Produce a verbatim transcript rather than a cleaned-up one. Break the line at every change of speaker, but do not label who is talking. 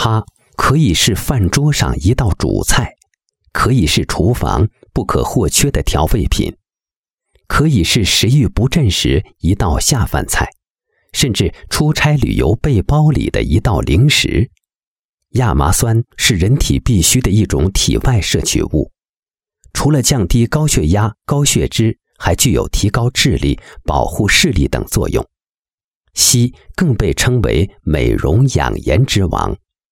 它可以是饭桌上一道主菜，可以是厨房不可或缺的调味品，可以是食欲不振时一道下饭菜，甚至出差旅游背包里的一道零食。亚麻酸是人体必需的一种体外摄取物，除了降低高血压、高血脂，还具有提高智力、保护视力等作用。硒更被称为美容养颜之王。